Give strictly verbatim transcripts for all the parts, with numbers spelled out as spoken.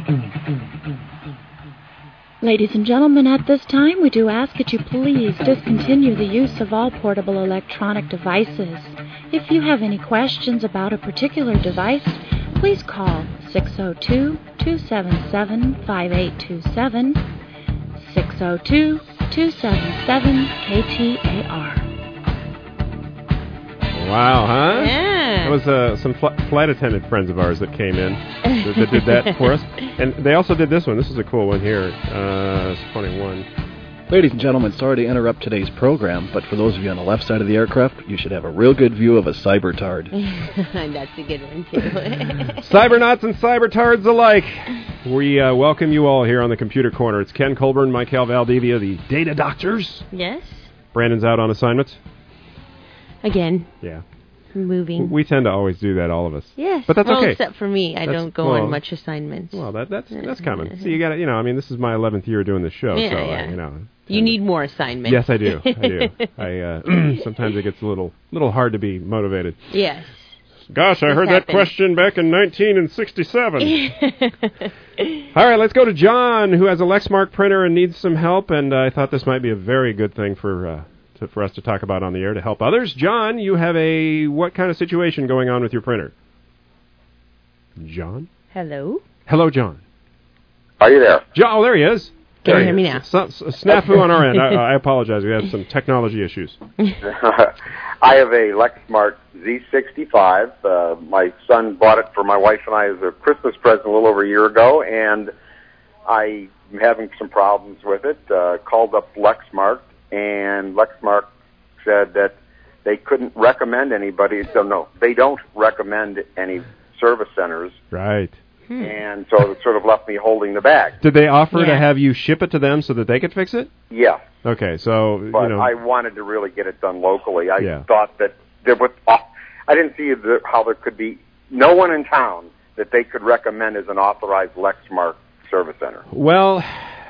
Ladies and gentlemen, at this time, we do ask that you please discontinue the use of all portable electronic devices. If you have any questions about a particular device, please call six oh two, two seven seven, five eight two seven, six oh two, two seven seven, K T A R. Wow, huh? Yeah. That was uh, some fl- flight attendant friends of ours that came in that, that did that for us. And they also did this one. This is a cool one here. Uh, it's twenty-one. Ladies and gentlemen, sorry to interrupt today's program, but for those of you on the left side of the aircraft, you should have a real good view of a cybertard. That's a good one, too. Cybernauts and cybertards alike. We uh, welcome you all here on the Computer Corner. It's Ken Colburn, Michael Valdivia, the Data Doctors. Yes. Brandon's out on assignment. Again. Yeah. Moving. We tend to always do that, all of us. Yes. But that's well, okay. Except for me. I that's, don't go well, on much assignments. Well, that, that's that's coming. So you got to, you know, I mean, this is my eleventh year doing this show. Yeah, so, yeah. Uh, you know. You need more assignments. Yes, I do. I do. I uh, sometimes it gets a little little hard to be motivated. Yes. Gosh, I this heard happened. that question back in nineteen sixty-seven. All right, let's go to John, who has a Lexmark printer and needs some help, and uh, I thought this might be a very good thing for uh, to, for us to talk about on the air to help others. John, you have a what kind of situation going on with your printer? John? Hello? Hello, John. Are you there? John, oh, there he is. Can There you he hear me is. now? So, so, snafu on our end. I, I apologize. We had some technology issues. I have a Lexmark Z sixty-five. Uh, my son bought it for my wife and I as a Christmas present a little over a year ago, and I'm having some problems with it. Uh, called up Lexmark, and Lexmark said that they couldn't recommend anybody. So, no, they don't recommend any service centers. Right. Hmm. And so it sort of left me holding the bag. Did they offer Yeah. to have you ship it to them so that they could fix it? Yeah. Okay, so, But you know. I wanted to really get it done locally. I Yeah. thought that there was, uh, I didn't see the, how there could be no one in town that they could recommend as an authorized Lexmark service center. Well,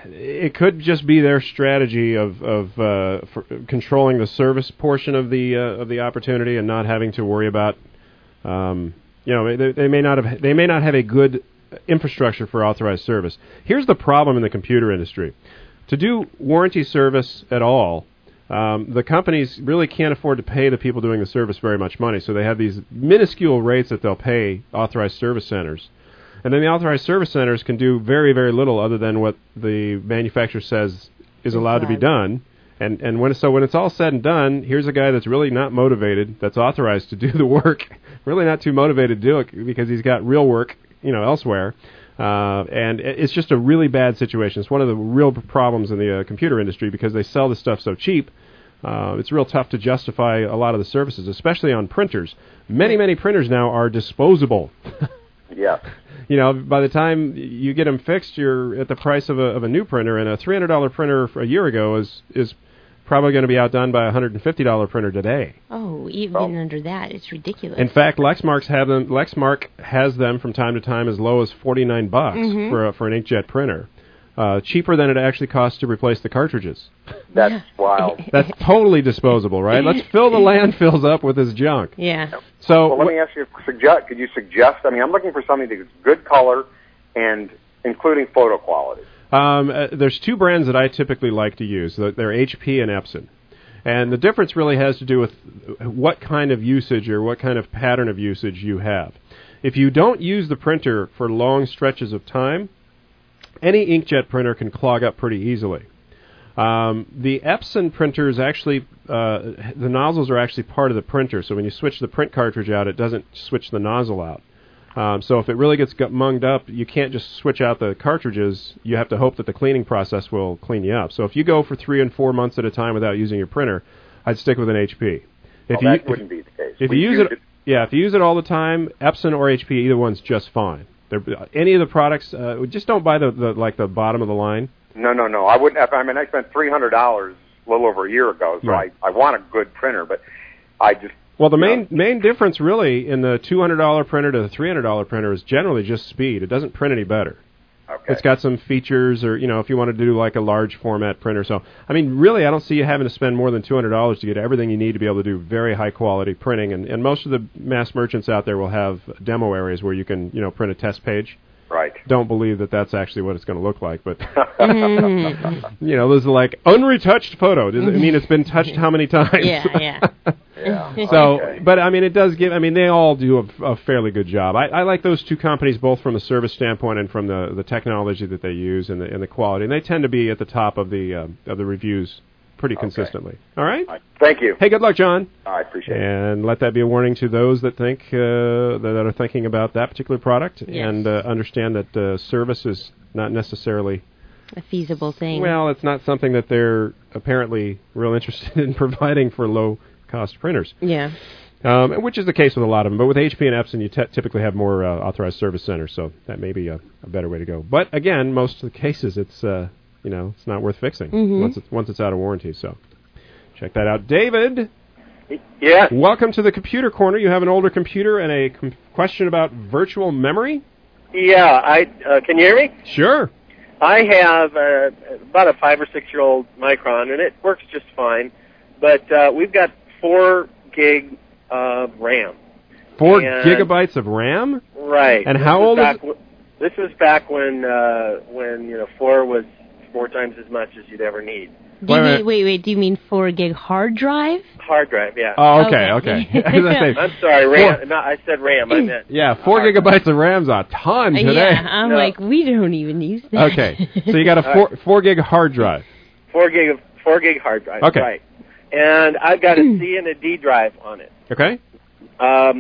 it could just be their strategy of of uh, for controlling the service portion of the uh, of the opportunity and not having to worry about. Um, you know, they, they may not have they may not have a good infrastructure for authorized service. Here's the problem in the computer industry: to do warranty service at all, um, the companies really can't afford to pay the people doing the service very much money. So they have these minuscule rates that they'll pay authorized service centers. And then the authorized service centers can do very, very little other than what the manufacturer says is allowed to be done. And and when so when it's all said and done, here's a guy that's really not motivated, that's authorized to do the work, really not too motivated to do it because he's got real work, you know, elsewhere. Uh, and it's just a really bad situation. It's one of the real problems in the uh, computer industry because they sell the stuff so cheap. Uh, it's real tough to justify a lot of the services, especially on printers. Many, many printers now are disposable. Yeah. You know, by the time you get them fixed, you're at the price of a of a new printer, and a three hundred dollars printer a year ago is is probably going to be outdone by a one hundred fifty dollars printer today. Oh, even Oh. under that, it's ridiculous. In fact, Lexmark's have them. Lexmark has them from time to time as low as forty-nine bucks Mhm. for a, for an inkjet printer, uh, cheaper than it actually costs to replace the cartridges. That's Yeah. wild. That's totally disposable, right? Let's fill the landfills up with this junk. Yeah. So Well, let me ask you, suggest, could you suggest, I mean, I'm looking for something that's good color and including photo quality. Um, uh, there's two brands that I typically like to use. They're- They're H P and Epson. And the difference really has to do with what kind of usage or what kind of pattern of usage you have. If you don't use the printer for long stretches of time, any inkjet printer can clog up pretty easily. Um, the Epson printers actually, uh, the nozzles are actually part of the printer, so when you switch the print cartridge out, it doesn't switch the nozzle out. Um, so if it really gets gu- munged up, you can't just switch out the cartridges. You have to hope that the cleaning process will clean you up. So if you go for three and four months at a time without using your printer, I'd stick with an H P. If well, you, that wouldn't be the case. If We you use it, yeah, if you use it all the time, Epson or H P, either one's just fine. They're, any of the products, uh, just don't buy the, the like the bottom of the line. No, no, no. I wouldn't have, I mean, I spent three hundred dollars a little over a year ago, so Right. I, I want a good printer, but I just... Well, the you main know, main difference really in the two hundred dollars printer to the three hundred dollars printer is generally just speed. It doesn't print any better. Okay. It's got some features, or, you know, if you want to do like a large format printer. So, I mean, really, I don't see you having to spend more than two hundred dollars to get everything you need to be able to do very high quality printing. And, and most of the mass merchants out there will have demo areas where you can, you know, print a test page. Right. don't believe that that's actually what it's going to look like. But Mm-hmm. you know, those are like unretouched photo. Does it mean it's been touched how many times? Yeah, yeah. Yeah. So, Okay. but I mean, it does give. I mean, they all do a, a fairly good job. I, I like those two companies both from the service standpoint and from the, the technology that they use and the and the quality. And they tend to be at the top of the um, of the reviews pretty Okay. consistently. All right. All right. Thank you. Hey, good luck, John. I appreciate it. And let that be a warning to those that think uh, that are thinking about that particular product, Yes. and uh, understand that uh, service is not necessarily. A feasible thing. Well, it's not something that they're apparently real interested in providing for low-cost printers. Yeah. Um, which is the case with a lot of them. But with H P and Epson, you t- typically have more uh, authorized service centers, so that may be a, a better way to go. But again, most of the cases, it's uh, you know, it's not worth fixing Mhm. once it's once it's out of warranty. So check that out, David. Yes. Welcome to the Computer Corner. You have an older computer and a com- question about virtual memory. Yeah. I uh, can you hear me? Sure. I have uh, about a five or six year old Micron, and it works just fine. But uh, we've got four gig of RAM. Four And- gigabytes of RAM. Right. And This how was old is back w- This was back when uh, when you know four was four times as much as you'd ever need. Do you Wait, mean, wait. wait, wait. Do you mean four gig hard drive? Hard drive, yeah. Oh, okay, okay. Okay. I was gonna say, I'm sorry, RAM. Four- No, I said RAM. I meant yeah, four hard gigabytes of RAM's a ton today. Yeah, I'm No. like, we don't even use that. Okay, so you got a four four gig hard drive. four gig of four gig hard drive. Okay. Right. And I've got a C and a D drive on it. Okay, Um,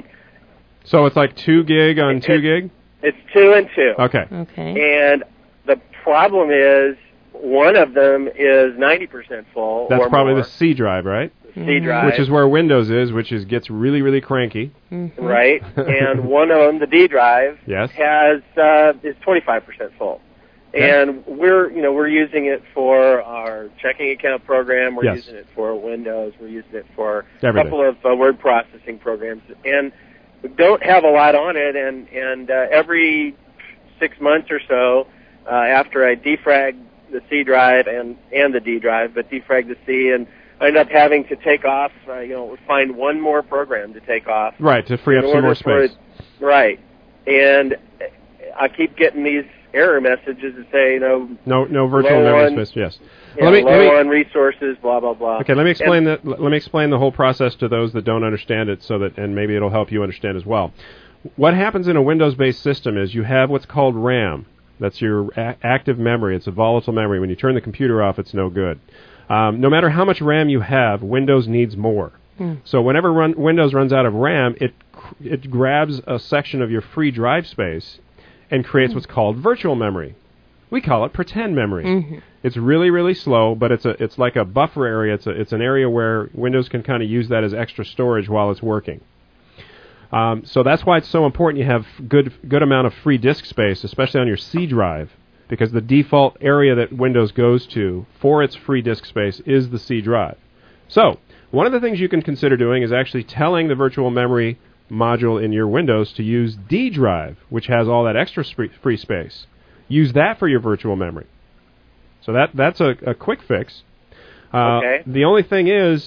so it's like two gig on two It- gig. it's two and two. Okay, Okay. And the problem is one of them is ninety percent full. that's or probably more, the C drive, right? C Mhm. drive, Which is where Windows is, which is gets really really cranky. Mhm. right. And one of them, the D drive, Yes. has uh, is twenty-five percent full. Okay. And we're you know we're using it for our checking account program. We're Yes. using it for Windows. We're using it for Everything. a couple of uh, word processing programs, and we don't have a lot on it. And and uh, every six months or so, uh, after I defrag the C drive and and the D drive, but defrag the C, and I end up having to take off. Uh, you know, find one more program to take off. Right, to free up in some order more for space. it- right. And I keep getting these error messages that say, you know, No, no virtual Low memory on- space. Yes. you Let know, me, low let me, on resources, blah blah blah. okay, let me explain And- that. Let me explain the whole process to those that don't understand it, so that and maybe it'll help you understand as well. What happens in a Windows-based system is you have what's called RAM. That's your a- active memory. It's a volatile memory. When you turn the computer off, it's no good. Um, no matter how much RAM you have, Windows needs more. Hmm. So whenever run, Windows runs out of RAM, it cr- it grabs a section of your free drive space and creates what's called virtual memory. We call it pretend memory. Mhm. It's really, really slow, but it's a it's like a buffer area. It's a, it's an area where Windows can kind of use that as extra storage while it's working. Um, so that's why it's so important you have good good amount of free disk space, especially on your C drive, because the default area that Windows goes to for its free disk space is the C drive. So one of the things you can consider doing is actually telling the virtual memory module in your Windows to use D drive, which has all that extra sp- free space. Use that for your virtual memory. So that that's a, a quick fix. Uh, Okay. The only thing is,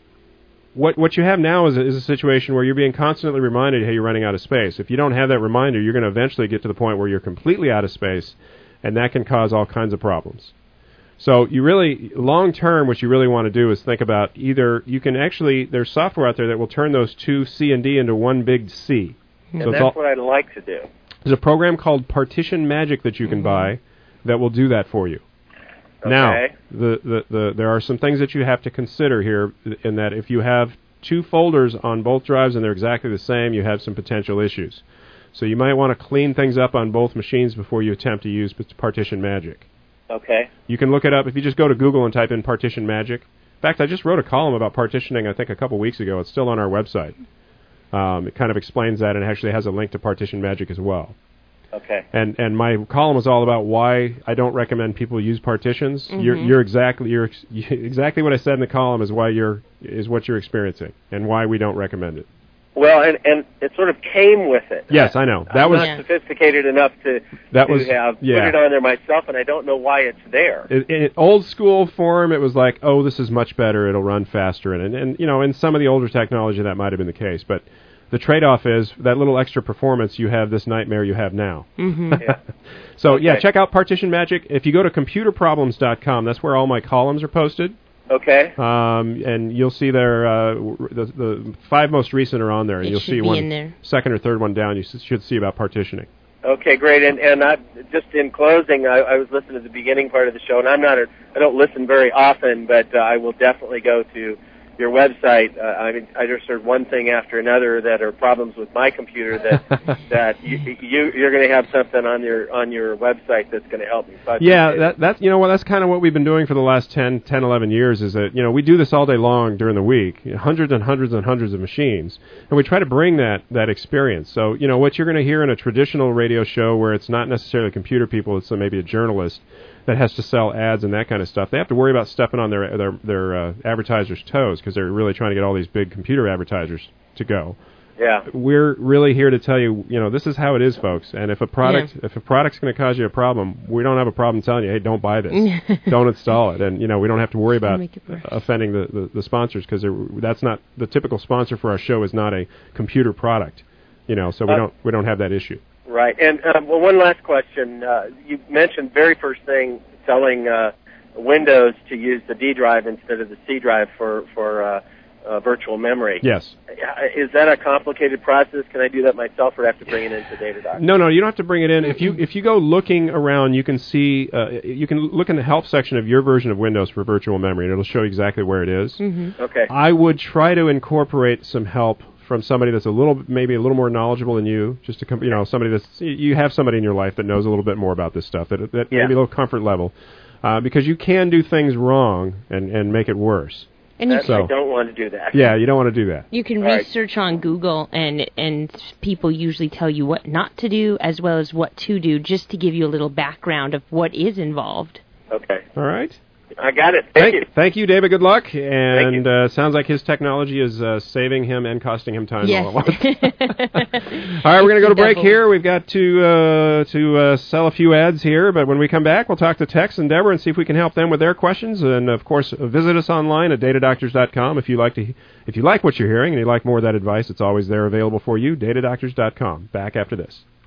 what what you have now is a, is a situation where you're being constantly reminded, hey, you're running out of space. If you don't have that reminder, you're going to eventually get to the point where you're completely out of space, and that can cause all kinds of problems. So you really, long term, what you really want to do is think about either, you can actually, there's software out there that will turn those two C and D into one big C. and So it's that's all, what I'd like to do. there's a program called Partition Magic that you can buy that will do that for you. Now, Okay. the, the, the, there are some things that you have to consider here, in that if you have two folders on both drives and they're exactly the same, you have some potential issues. So you might want to clean things up on both machines before you attempt to use Partition Magic. Okay. You can look it up if you just go to Google and type in Partition Magic. In fact, I just wrote a column about partitioning, I think, a couple weeks ago. It's still on our website. Um, it kind of explains that, and actually has a link to Partition Magic as well. Okay. And and my column is all about why I don't recommend people use partitions. You're Mhm. you're exactly you're ex- exactly what I said in the column is why you're is what you're experiencing and why we don't recommend it. Well, and and it sort of came with it. Yes, I know. That I'm was not Yeah. sophisticated enough to that to was have yeah. put it on there myself, and I don't know why it's there. In, in old school form, it was like, oh, this is much better. It'll run faster, and, and and you know, in some of the older technology, that might have been the case. But the trade-off is that little extra performance, you have this nightmare you have now. Mm-hmm. Yeah. So, Okay. yeah, check out Partition Magic. If you go to computer problems dot com, that's where all my columns are posted. Okay. Um, and you'll see there, uh, w- the, the five most recent are on there. And It you'll should see be one in there. second or third one down. You s- should see about partitioning. Okay, great. And and I, just in closing, I, I was listening to the beginning part of the show, and I'm not a, I don't listen very often, but uh, I will definitely go to your website. Uh, I mean, I just heard one thing after another that are problems with my computer that that you, you you're going to have something on your on your website that's going to help me. So I Yeah, appreciate that, that's, you know what, that's kind of what we've been doing for the last ten, ten, eleven years is that, you know, we do this all day long during the week, you know, hundreds and hundreds and hundreds of machines, and we try to bring that, that experience. So, you know, what you're going to hear in a traditional radio show where it's not necessarily computer people, it's maybe a journalist that has to sell ads and that kind of stuff, they have to worry about stepping on their, their, their uh, advertisers' toes because they're really trying to get all these big computer advertisers to go. Yeah. We're really here to tell you, you know, this is how it is, folks. And if a product, if a product's going to cause you a problem, we don't have a problem telling you, hey, don't buy this, don't install it, and you know, we don't have to worry about Make it worse. offending the, the, the sponsors because that's not the typical sponsor for our show is not a computer product, you know, so we Uh, don't we don't have that issue. Right. And um, well, one last question. Uh, you mentioned very first thing selling uh, Windows to use the D drive instead of the C drive for for uh, uh, virtual memory. Yes. Is that a complicated process? Can I do that myself, or have to bring it into Datadoc? No, no, you don't have to bring it in. If you if you go looking around, you can see uh, you can look in the help section of your version of Windows for virtual memory, and it'll show you exactly where it is. Mm-hmm. Okay. I would try to incorporate some help from somebody that's a little, maybe a little more knowledgeable than you, just to come, you know, somebody that's, you have somebody in your life that knows a little bit more about this stuff, that, that Yeah. maybe a little comfort level, uh, because you can do things wrong and, and make it worse. And you, That's, So- I don't want to do that. Yeah, you don't want to do that. you can All right. research on Google, and and people usually tell you what not to do as well as what to do, just to give you a little background of what is involved. Okay. All right. I got it. Thank, you. Thank you, David. Good luck. And you. uh, sounds like his technology is uh, saving him and costing him time Yes. all at once. All right, we're going to go to break Double. here. We've got to uh, to uh, sell a few ads here, but when we come back, we'll talk to Tex and Deborah and see if we can help them with their questions. And of course, visit us online at data doctors dot com if you like to. If you like what you're hearing and you like more of that advice, it's always there available for you. data doctors dot com. Back after this.